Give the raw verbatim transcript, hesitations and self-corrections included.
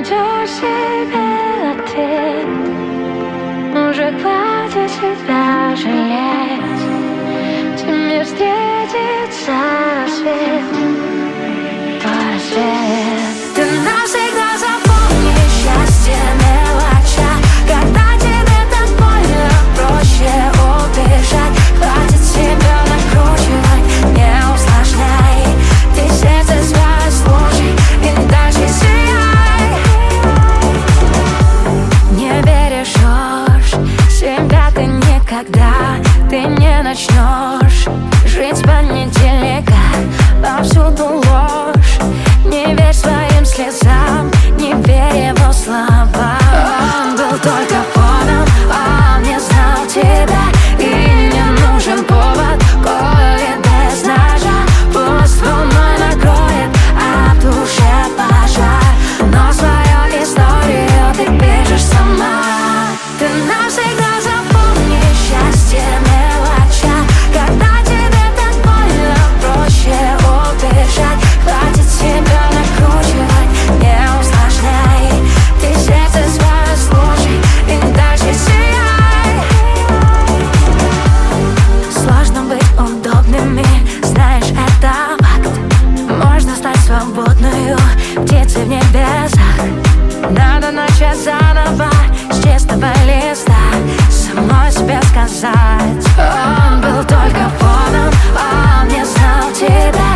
найдешь себе ответ. Уже хватит себя жалеть. Тебе встретится рассвет, твой свет. Ты навсегда запомни счастье мелоча. Когда тебе так больно, проще убежать. Хватит себя накручивать, не усложняй. Ты сердце свое слушай и дальше сияй. Не бережешь себя ты никогда. Ты не начнешь жить с понедельника. Повсюду ложь. Не верь своим слезам, не верь его словам. Он был только фоном, он не знал тебя. И не нужен повод, коли без ножа. Пусть волной накроет, а в душе пожар. Но свою историю ты пишешь сама. Ты навсегда запомни счастье мелоча. Когда тебе так больно, проще убежать. Хватит себя накручивать, не усложняй. Ты сердце свое слушай и дальше сияй. Сложно быть удобными, знаешь, это факт. Можно стать свободную птицей в небесах. Надо начать заново с чистого листа. Самой себе сказать: он был только фоном, он не знал тебя.